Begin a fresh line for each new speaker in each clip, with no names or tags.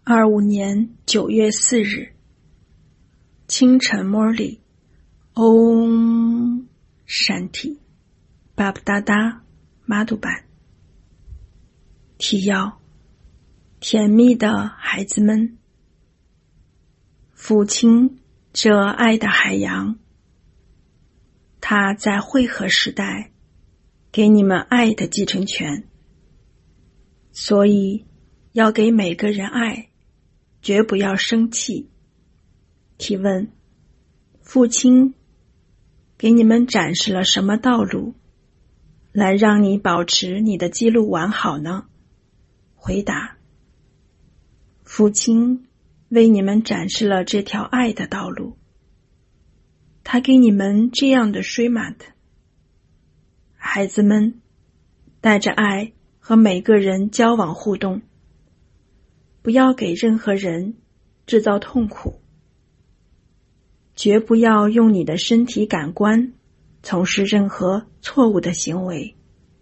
25年9月4日，清晨 Morley Om Shanti Bapdada Madhuban。 提要：甜蜜的孩子们，父亲这爱的海洋，他在汇合时代给你们爱的继承权，所以要给每个人爱，绝不要生气。提问：父亲给你们展示了什么道路，来让你保持你的记录完好呢？回答：父亲为你们展示了这条爱的道路，他给你们这样的 Srimad。 孩子们，带着爱和每个人交往互动，不要给任何人制造痛苦，绝不要用你的身体感官从事任何错误的行为。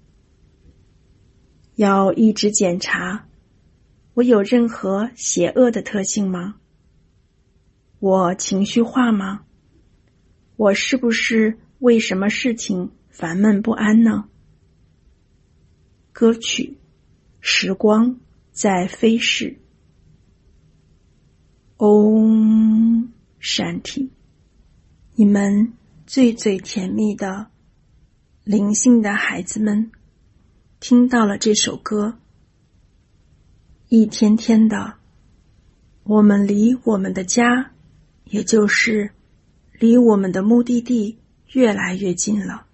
要一直检查，我有任何邪恶的特性吗？我情绪化吗？我是不是为什么事情烦闷不安呢？歌曲：时光在飞逝。Om Shanti。 你们最最甜蜜的灵性的孩子们听到了这首歌，一天天的，我们离我们的家，也就是离我们的目的地越来越近了。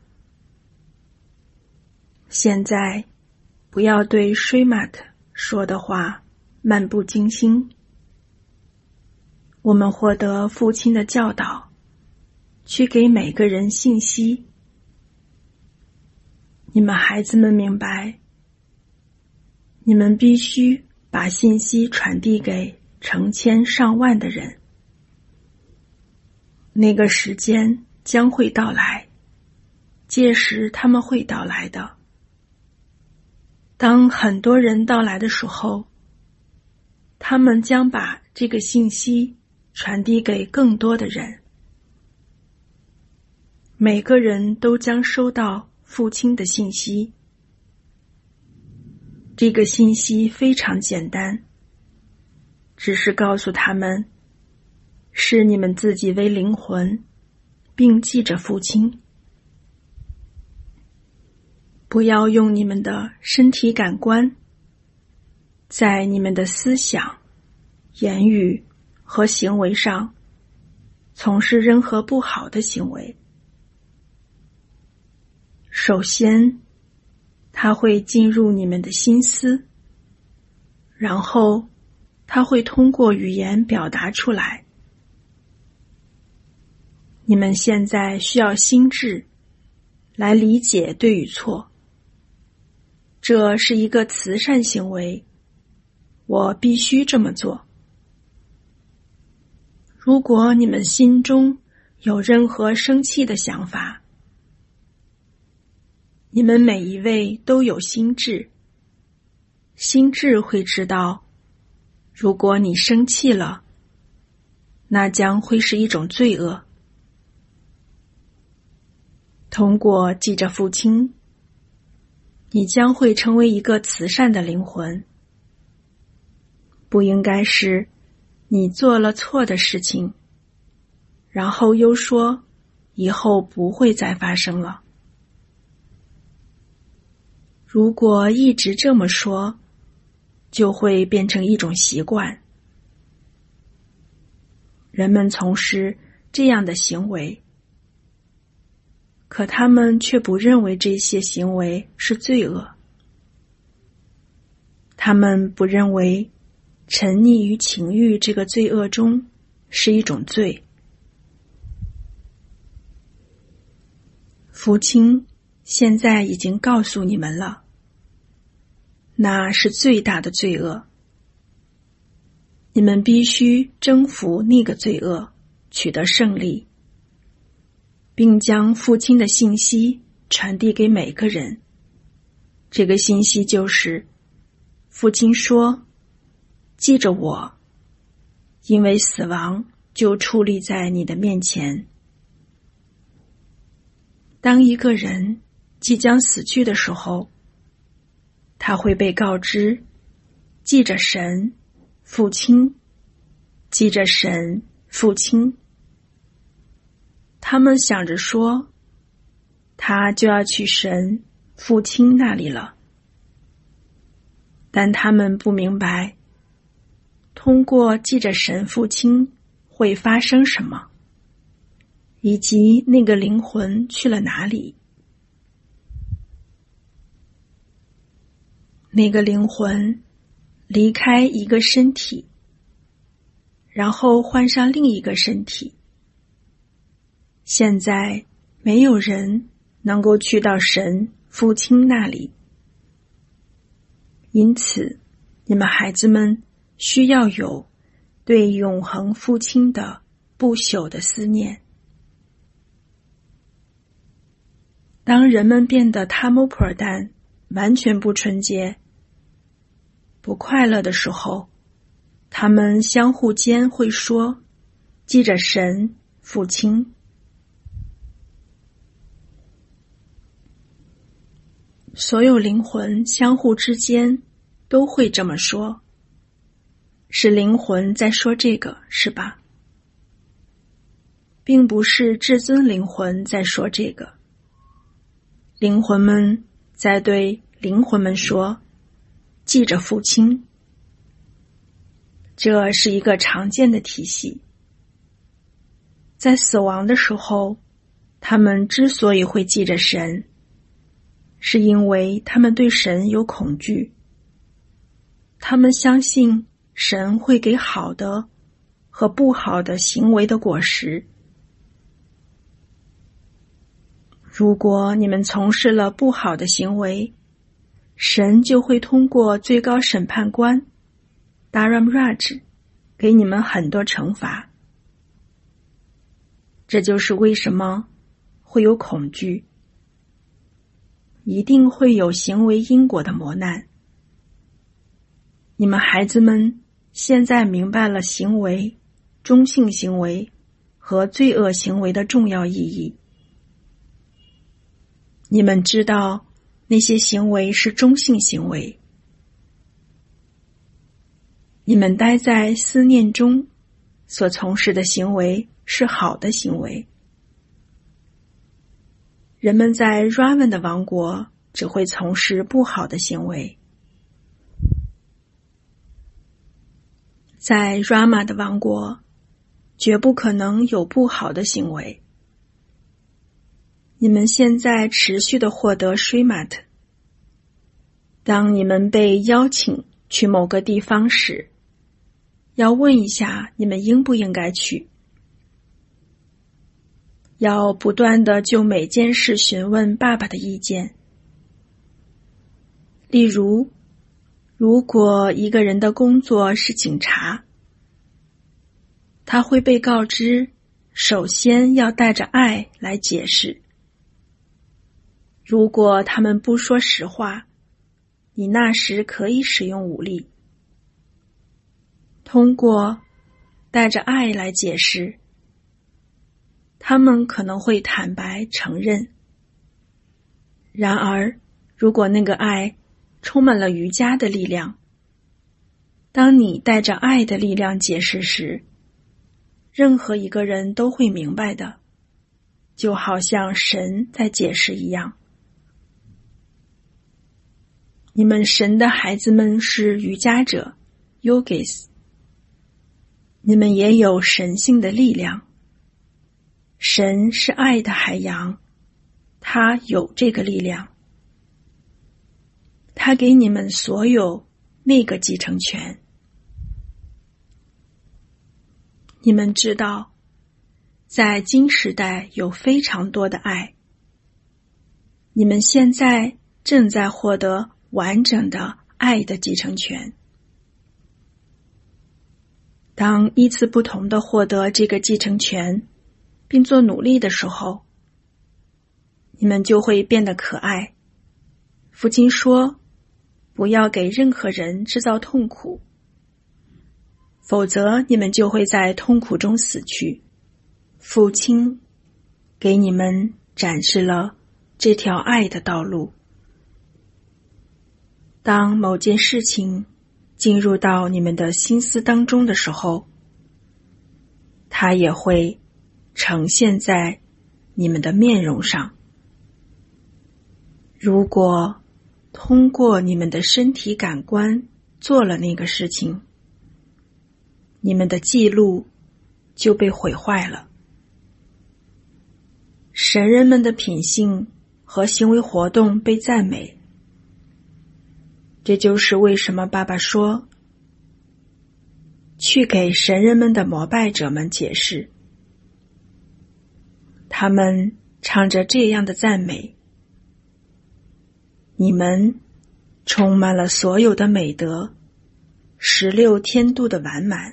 现在不要对 Srimad 说的话漫不经心。我们获得父亲的教导，去给每个人信息。你们孩子们明白，你们必须把信息传递给成千上万的人。那个时间将会到来，届时他们会到来的。当很多人到来的时候，他们将把这个信息传递给更多的人。每个人都将收到父亲的信息。这个信息非常简单，只是告诉他们，视你们自己为灵魂，并记着父亲。不要用你们的身体感官，在你们的思想、言语和行为上从事任何不好的行为。首先，它会进入你们的心思，然后它会通过语言表达出来。你们现在需要心智来理解对与错，这是一个慈善行为，我必须这么做。如果你们心中有任何生气的想法，你们每一位都有心智，心智会知道，如果你生气了，那将会是一种罪恶。通过记着父亲，你将会成为一个慈善的灵魂。不应该是你做了错的事情，然后又说以后不会再发生了。如果一直这么说，就会变成一种习惯。人们从事这样的行为，可他们却不认为这些行为是罪恶。他们不认为沉溺于情欲这个罪恶中是一种罪。父亲现在已经告诉你们了，那是最大的罪恶。你们必须征服那个罪恶，取得胜利，并将父亲的信息传递给每个人。这个信息就是，父亲说，记着我因为死亡就矗立在你的面前。当一个人即将死去的时候，他会被告知，记着神、父亲，记着神、父亲。他们想着说，他就要去神、父亲那里了。但他们不明白，通过记着神、父亲会发生什么，以及那个灵魂去了哪里。那个灵魂离开一个身体，然后换上另一个身体。现在没有人能够去到神、父亲那里，因此你们孩子们需要有对永恒父亲的不朽的思念。当人们变得他摩婆旦完全不纯洁、不快乐的时候，他们相互间会说，记着神、父亲。所有灵魂相互之间都会这么说，是灵魂在说这个，是吧？并不是至尊灵魂在说这个。灵魂们在对灵魂们说，记着父亲。这是一个常见的体系。在死亡的时候，他们之所以会记着神，是因为他们对神有恐惧。他们相信神会给好的和不好的行为的果实。如果你们从事了不好的行为，神就会通过最高审判官 Dharamraj 给你们很多惩罚。这就是为什么会有恐惧，一定会有行为因果的磨难。你们孩子们现在明白了行为、中性行为和罪恶行为的重要意义。你们知道那些行为是中性行为。你们待在思念中所从事的行为是好的行为。人们在 Ravan 的王国只会从事不好的行为。在 Rama 的王国，绝不可能有不好的行为。你们现在持续地获得 Srimat。当你们被邀请去某个地方时，要问一下你们应不应该去。要不断地就每件事询问爸爸的意见。例如，如果一个人的工作是警察，他会被告知，首先要带着爱来解释。如果他们不说实话，你那时可以使用武力。通过带着爱来解释，他们可能会坦白承认。然而，如果那个爱充满了瑜伽的力量，当你带着爱的力量解释时，任何一个人都会明白的，就好像神在解释一样。你们神的孩子们是瑜伽者 Yogis， 你们也有神性的力量。神是爱的海洋，他有这个力量。他给你们所有那个继承权。你们知道，在今时代有非常多的爱。你们现在正在获得完整的爱的继承权。当依次不同地获得这个继承权，并做努力的时候，你们就会变得可爱。父亲说，不要给任何人制造痛苦。 否则你们就会在痛苦中死去。父亲给你们展示了这条爱的道路。当某件事情进入到你们的心思当中的时候，它也会呈现在你们的面容上。如果通过你们的身体感官做了那个事情，你们的记录就被毁坏了。神人们的品性和行为活动被赞美。这就是为什么爸爸说，去给神人们的膜拜者们解释。他们唱着这样的赞美：你们充满了所有的美德，16天度的完满。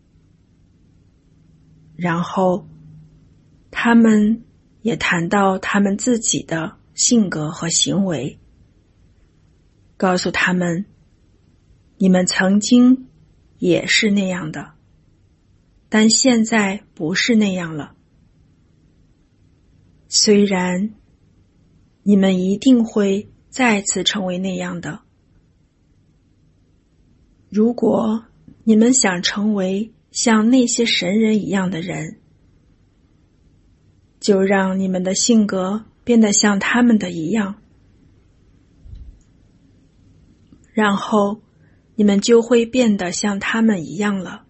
然后他们也谈到他们自己的性格和行为，告诉他们，你们曾经也是那样的，但现在不是那样了。虽然你们一定会再次成为那样的。如果你们想成为像那些神人一样的人，就让你们的性格变得像他们的一样，然后你们就会变得像他们一样了。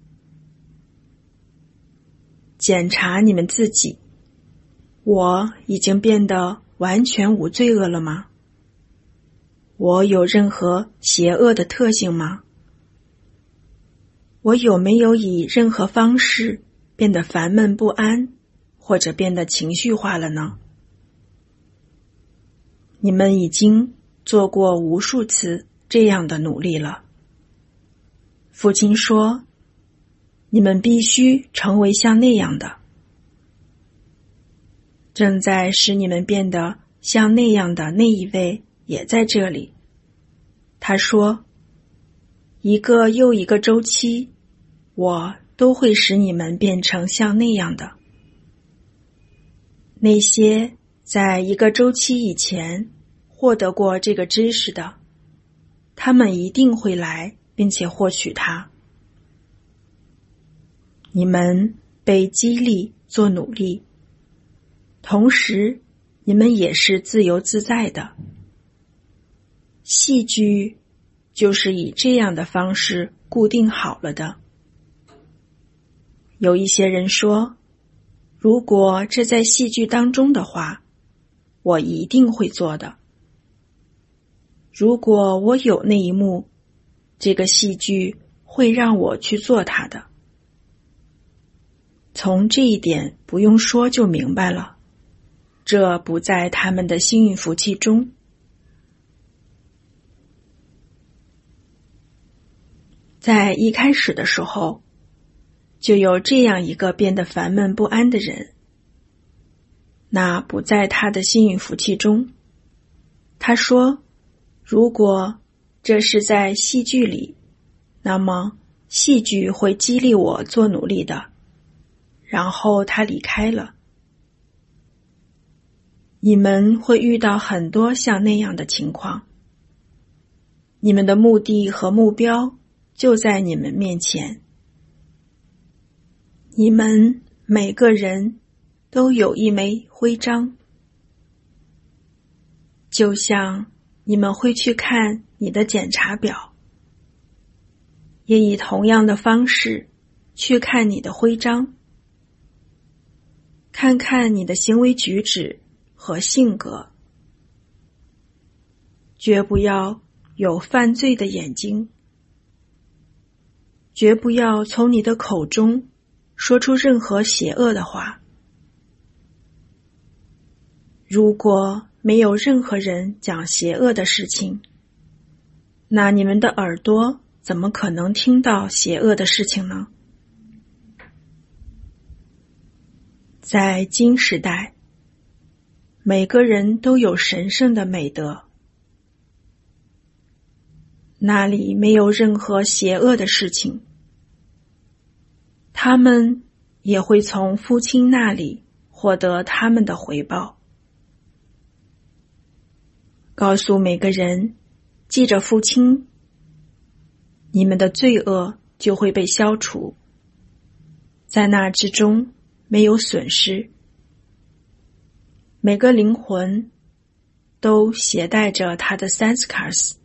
检查你们自己，我已经变得完全无罪恶了吗？我有任何邪恶的特性吗？我有没有以任何方式变得烦闷不安，或者变得情绪化了呢？你们已经做过无数次这样的努力了。父亲说，你们必须成为像那样的。正在使你们变得像那样的那一位也在这里。他说，一个又一个周期，我都会使你们变成像那样的。那些在一个周期以前获得过这个知识的，他们一定会来并且获取它。你们被激励做努力，同时你们也是自由自在的。戏剧就是以这样的方式固定好了的。有一些人说，如果这在戏剧当中的话，我一定会做的。如果我有那一幕，这个戏剧会让我去做它的。从这一点不用说就明白了，这不在他们的幸运福气中。在一开始的时候，就有这样一个变得烦闷不安的人，那不在他的幸运福气中。他说，如果这是在戏剧里，那么戏剧会激励我做努力的。然后他离开了。你们会遇到很多像那样的情况。你们的目的和目标就在你们面前。你们每个人都有一枚徽章，就像你们会去看你的检查表，也以同样的方式去看你的徽章，看看你的行为举止和性格。绝不要有犯罪的眼睛，绝不要从你的口中说出任何邪恶的话。如果没有任何人讲邪恶的事情，那你们的耳朵怎么可能听到邪恶的事情呢？在今时代，每个人都有神圣的美德，那里没有任何邪恶的事情。 他们也会从父亲那里获得他们的回报。告诉每个人，记着父亲，你们的罪恶就会被消除，在那之中没有损失。每个灵魂都携带着他的 sanskars。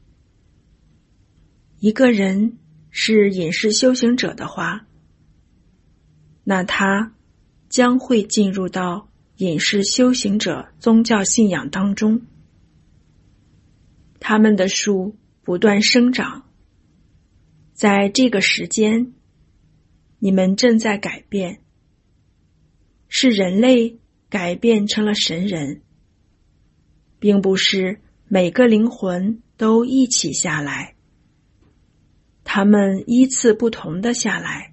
一个人是隐士修行者的话，那他将会进入到隐士修行者宗教信仰当中，他们的树不断生长。在这个时间，你们正在改变，是人类改变成了神人，并不是每个灵魂都一起下来，他们依次不同的下来。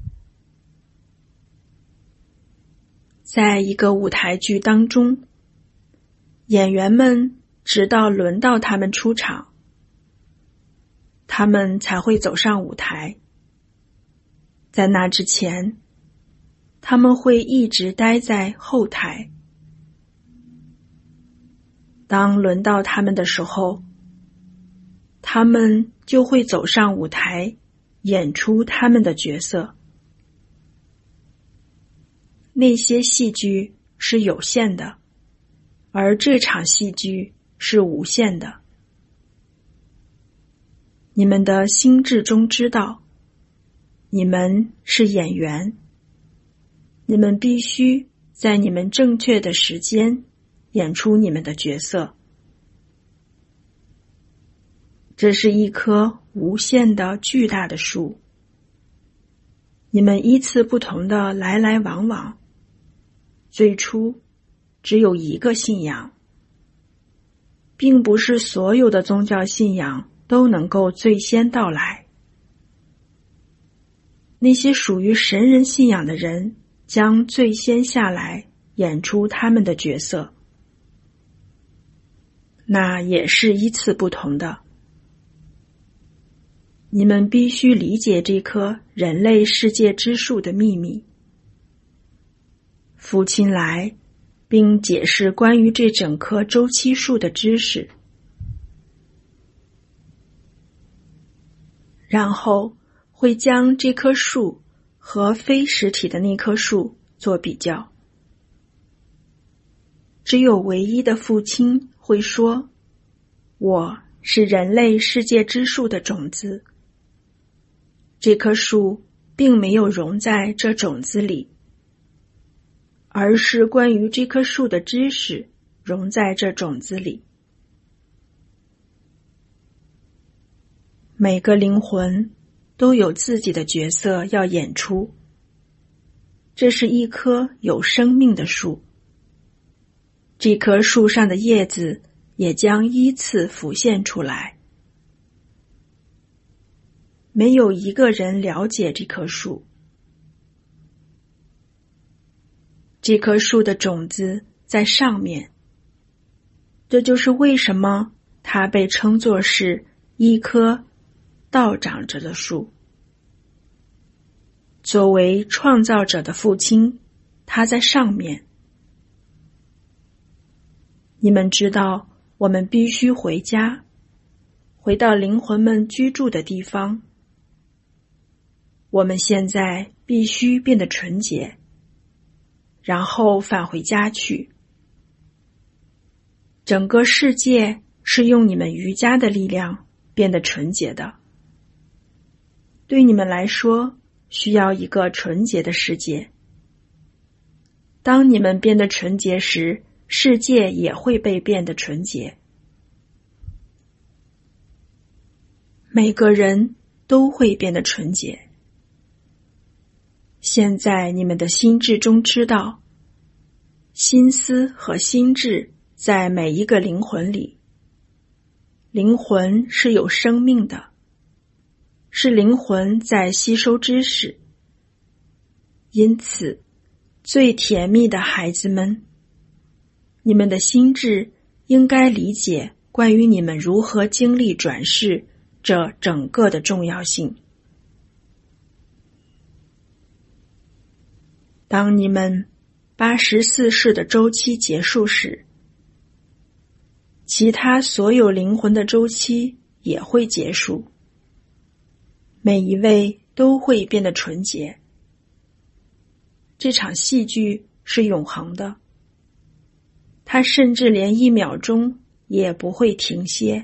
在一个舞台剧当中，演员们直到轮到他们出场，他们才会走上舞台。在那之前，他们会一直待在后台。当轮到他们的时候，他们就会走上舞台，演出他们的角色。那些戏剧是有限的，而这场戏剧是无限的。你们的心智中知道，你们是演员，你们必须在你们正确的时间演出你们的角色。这是一棵无限的巨大的树，你们依次不同的来来往往。最初只有一个信仰，并不是所有的宗教信仰都能够最先到来。那些属于神人信仰的人将最先下来演出他们的角色，那也是依次不同的。你们必须理解这棵人类世界之树的秘密。父亲来，并解释关于这整棵周期树的知识，然后会将这棵树和非实体的那棵树做比较。只有唯一的父亲会说，我是人类世界之树的种子。这棵树并没有融在这种子里，而是关于这棵树的知识融在这种子里。每个灵魂都有自己的角色要演出。这是一棵有生命的树，这棵树上的叶子也将依次浮现出来。没有一个人了解这棵树。这棵树的种子在上面，这就是为什么它被称作是一棵倒长着的树。作为创造者的父亲，他在上面。你们知道，我们必须回家，回到灵魂们居住的地方。我们现在必须变得纯洁，然后返回家去。整个世界是用你们瑜伽的力量变得纯洁的。对你们来说，需要一个纯洁的世界。当你们变得纯洁时，世界也会被变得纯洁。每个人都会变得纯洁。现在你们的心智中知道，心思和心智在每一个灵魂里。灵魂是有生命的，是灵魂在吸收知识。因此，最甜蜜的孩子们，你们的心智应该理解关于你们如何经历转世这整个的重要性。 当你们84世的周期结束时，其他所有灵魂的周期也会结束，每一位都会变得纯洁。这场戏剧是永恒的，它甚至连1秒钟也不会停歇。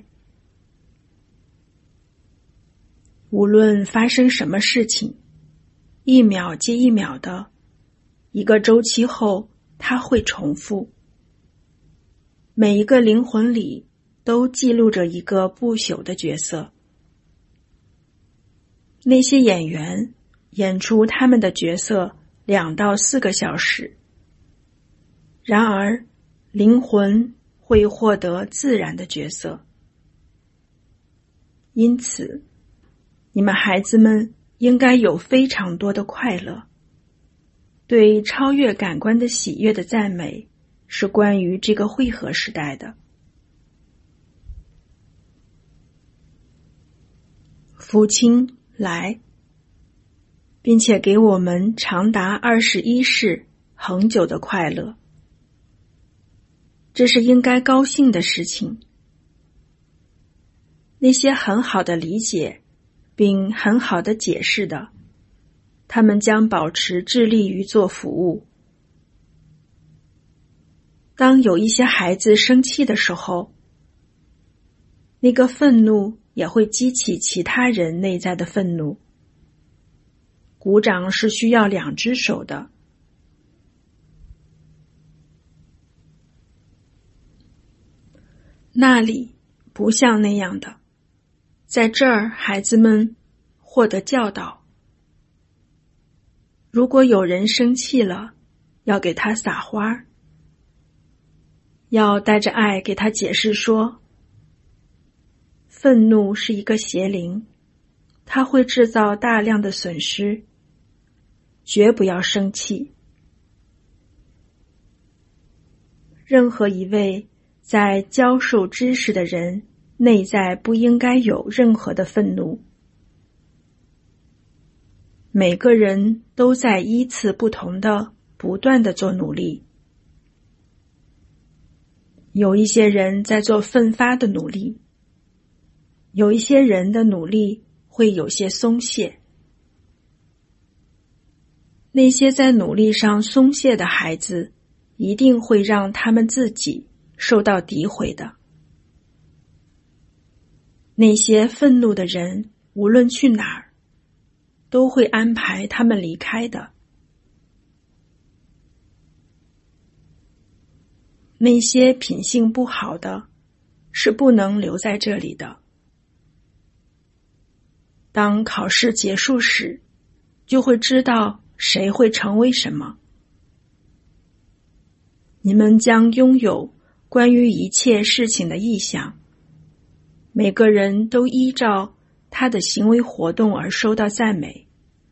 无论发生什么事情，1秒接1秒的，一个周期后它会重复。每一个灵魂里都记录着一个不朽的角色。那些演员演出他们的角色2到4个小时，然而灵魂会获得自然的角色。因此，你们孩子们应该有非常多的快乐。对超越感官的喜悦的赞美是关于这个汇合时代的。父亲来，并且给我们长达21世恒久的快乐。这是应该高兴的事情。那些很好的理解并很好的解释的，他们将保持致力于做服务。当有一些孩子生气的时候，那个愤怒也会激起其他人内在的愤怒。鼓掌是需要2只手的。那里不像那样的，在这儿孩子们获得教导。如果有人生气了，要给他撒花，要带着爱给他解释说，愤怒是一个邪灵，它会制造大量的损失，绝不要生气。任何一位在教授知识的人内在不应该有任何的愤怒。每个人都在依次不同的不断地做努力。有一些人在做奋发的努力，有一些人的努力会有些松懈。那些在努力上松懈的孩子，一定会让他们自己受到诋毁的。那些愤怒的人，无论去哪儿，都会安排他们离开的。那些品性不好的，是不能留在这里的。当考试结束时，就会知道谁会成为什么。你们将拥有关于一切事情的意向，每个人都依照他的行为活动而受到赞美。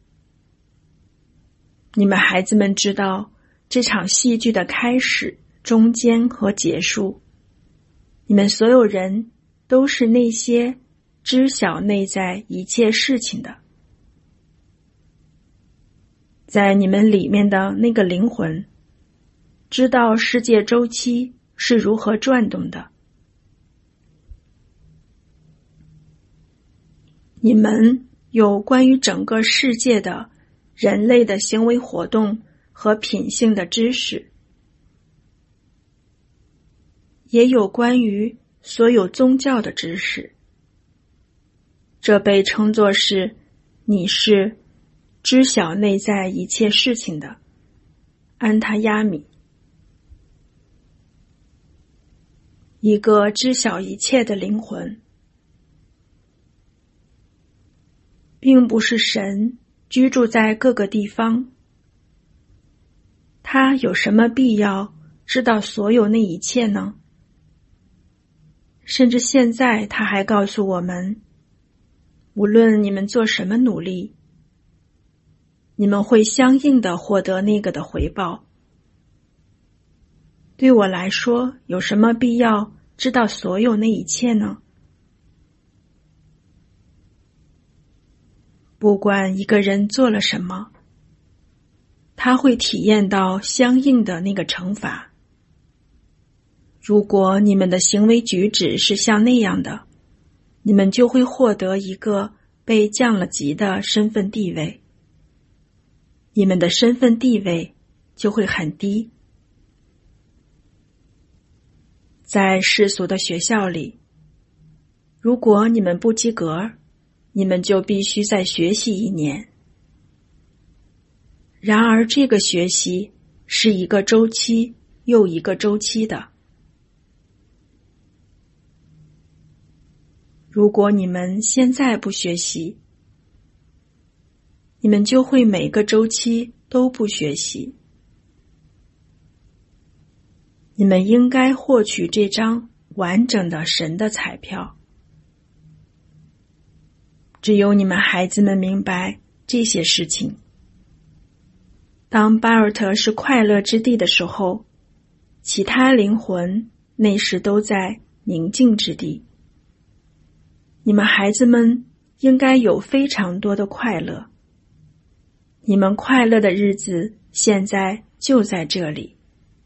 你们孩子们知道这场戏剧的开始、中间和结束。你们所有人都是那些知晓内在一切事情的。在你们里面的那个灵魂，知道世界周期是如何转动的。你们有关于整个世界的人类的行为活动和品性的知识，也有关于所有宗教的知识。这被称作是你是知晓内在一切事情的安他亚米，一个知晓一切的灵魂。并不是神居住在各个地方，他有什么必要知道所有那一切呢？甚至现在他还告诉我们，无论你们做什么努力，你们会相应的获得那个的回报。对我来说，有什么必要知道所有那一切呢？不管一个人做了什么， 他会体验到相应的那个惩罚。如果你们的行为举止是像那样的，你们就会获得一个被降了级的身份地位，你们的身份地位就会很低。在世俗的学校里，如果你们不及格，你们就必须再学习1年。然而这个学习是一个周期又一个周期的。如果你们现在不学习，你们就会每个周期都不学习。你们应该获取这张完整的神的彩票。只有你们孩子们明白这些事情。当巴尔特是快乐之地的时候，其他灵魂那时都在宁静之地。你们孩子们应该有非常多的快乐。你们快乐的日子现在就在这里。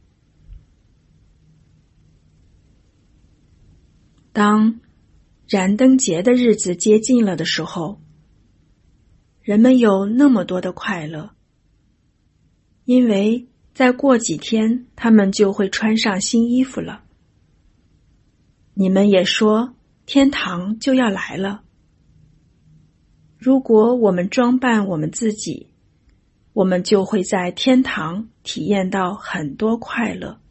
当燃灯节的日子接近了的时候，人们有那么多的快乐，因为再过几天他们就会穿上新衣服了。你们也说天堂就要来了。如果我们装扮我们自己，我们就会在天堂体验到很多快乐。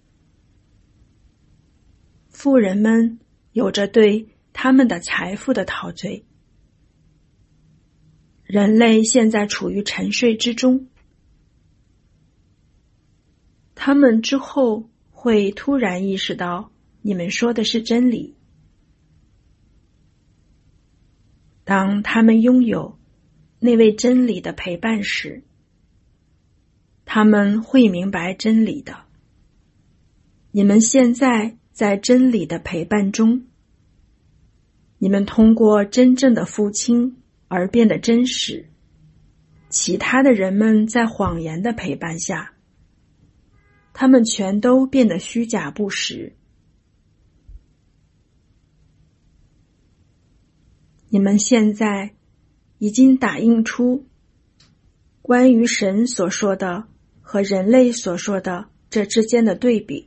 富人们有着对他们的财富的陶醉。人类现在处于沉睡之中，他们之后会突然意识到你们说的是真理。当他们拥有那位真理的陪伴时，他们会明白真理的。你们现在在真理的陪伴中，你们通过真正的父亲而变得真实。其他的人们在谎言的陪伴下，他们全都变得虚假不实。你们现在已经打印出关于神所说的和人类所说的这之间的对比。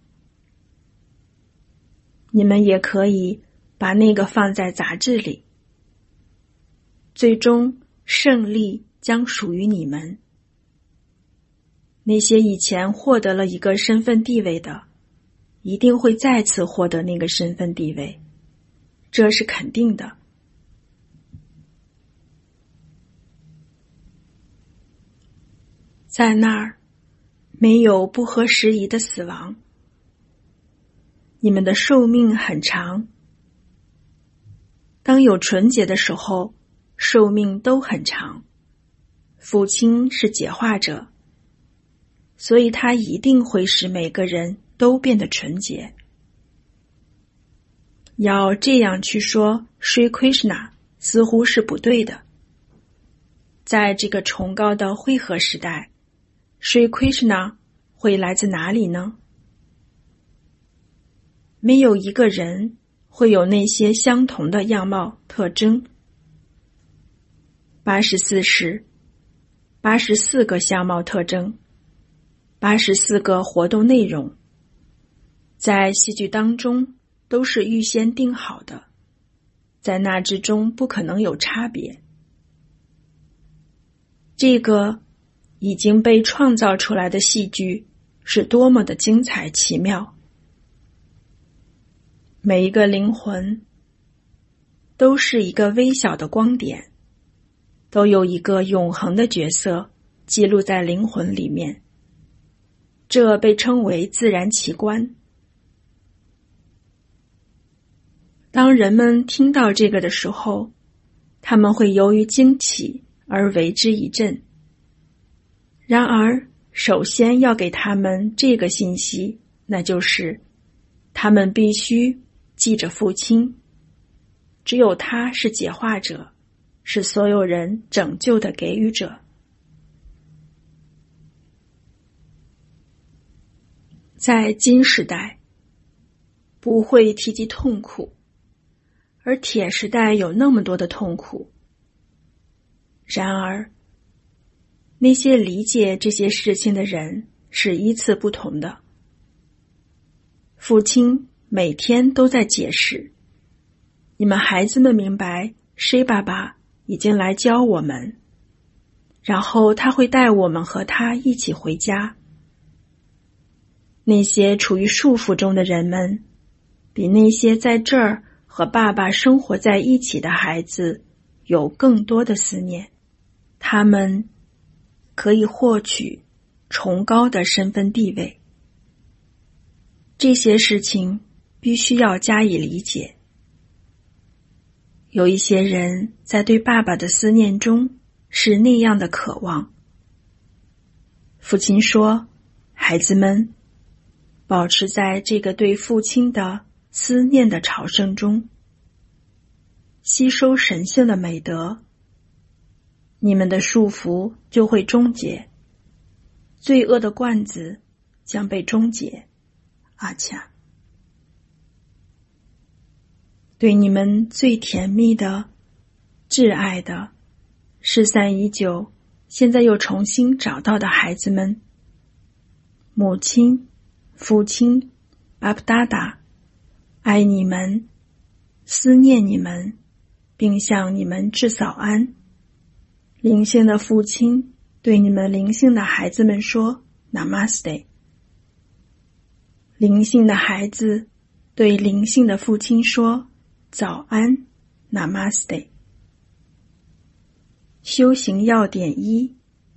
你们也可以把那个放在杂志里。最终，胜利将属于你们。那些以前获得了一个身份地位的，一定会再次获得那个身份地位，这是肯定的。在那儿，没有不合时宜的死亡。你们的寿命很长。当有纯洁的时候，寿命都很长。父亲是解化者，所以他一定会使每个人都变得纯洁。要这样去说 Sri Krishna 似乎是不对的。在这个崇高的汇合时代，Sri Krishna 会来自哪里呢？没有一个人会有那些相同的样貌特征。84时，84个相貌特征，84个活动内容，在戏剧当中都是预先定好的，在那之中不可能有差别。这个已经被创造出来的戏剧是多么的精彩奇妙。每一个灵魂都是一个微小的光点，都有一个永恒的角色记录在灵魂里面，这被称为自然奇观。当人们听到这个的时候，他们会由于惊奇而为之一振。然而，首先要给他们这个信息，那就是他们必须记着父亲，只有他是解化者，是所有人拯救的给予者。 在金时代不会提及痛苦，而铁时代有那么多的痛苦。然而，那些理解这些事情的人是依次不同的。父亲每天都在解释，你们孩子们明白，谁爸爸已经来教我们，然后他会带我们和他一起回家。那些处于束缚中的人们，比那些在这儿和爸爸生活在一起的孩子有更多的思念，他们可以获取崇高的身份地位。这些事情必须要加以理解。有一些人在对爸爸的思念中是那样的渴望。父亲说，孩子们，保持在这个对父亲的思念的朝圣中，吸收神性的美德，你们的束缚就会终结，罪恶的罐子将被终结。阿恰，对你们最甜蜜的、挚爱的、失散已久，现在又重新找到的孩子们，母亲、父亲、巴布达达，爱你们，思念你们，并向你们致早安。灵性的父亲对你们灵性的孩子们说 Namaste。 灵性的孩子对灵性的父亲说早安 Namaste。 修行要点1，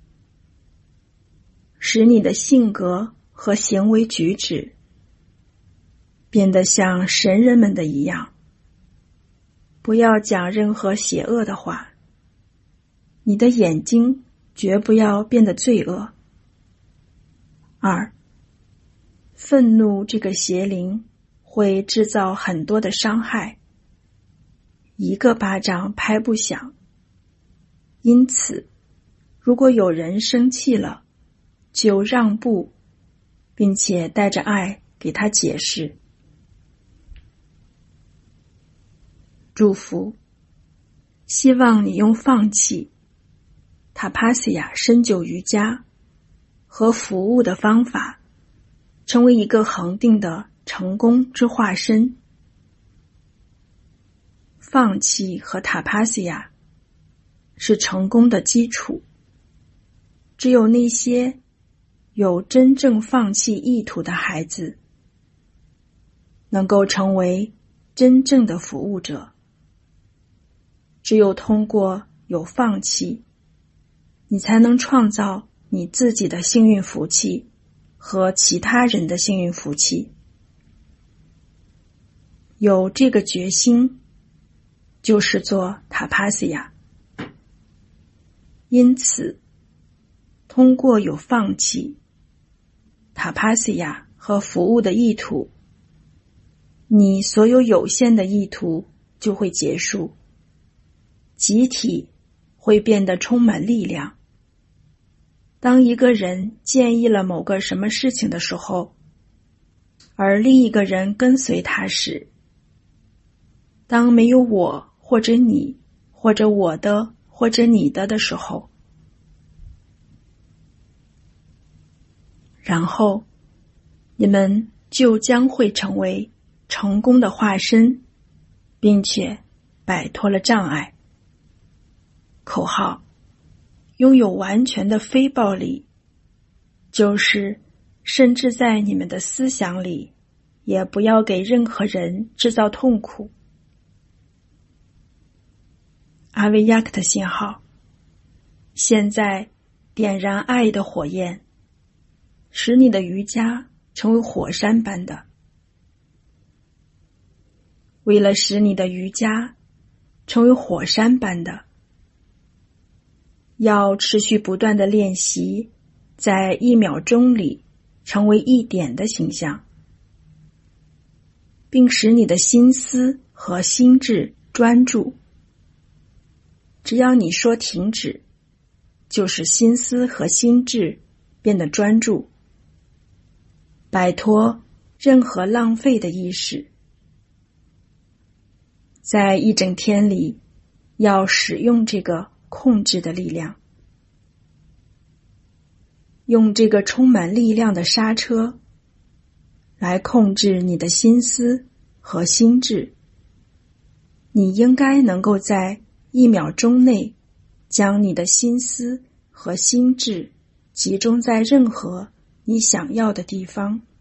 使你的性格和行为举止变得像神人们的一样，不要讲任何邪恶的话，你的眼睛绝不要变得罪恶。2，愤怒这个邪灵会制造很多的伤害，一个巴掌拍不响。因此，如果有人生气了，就让步，并且带着爱给他解释。祝福，希望你用放弃、塔帕西亚深究瑜伽和服务的方法，成为一个恒定的成功之化身。放弃和塔帕西亚是成功的基础，只有那些有真正放弃意图的孩子，能够成为真正的服务者。只有通过有放弃，你才能创造你自己的幸运福气和其他人的幸运福气。有这个决心，就是做塔帕西亚。因此，通过有放弃、塔帕西亚和服务的意图，你所有有限的意图就会结束，集体会变得充满力量。当一个人建议了某个什么事情的时候，而另一个人跟随他时，当没有我或者你或者我的或者你的时候，然后你们就将会成为成功的化身，并且摆脱了障碍。口号：拥有完全的非暴力，就是甚至在你们的思想里，也不要给任何人制造痛苦。阿维亚克的信号，现在点燃爱的火焰，使你的瑜伽成为火山般的。为了使你的瑜伽成为火山般的，要持续不断的练习，在1秒钟里成为1点的形象，并使你的心思和心智专注。只要你说停止，就使心思和心智变得专注。 摆脱任何浪费的意识。在一整天里，要使用这个控制的力量，用这个充满力量的刹车来控制你的心思和心智。你应该能够在1秒钟内将你的心思和心智集中在任何你想要的地方。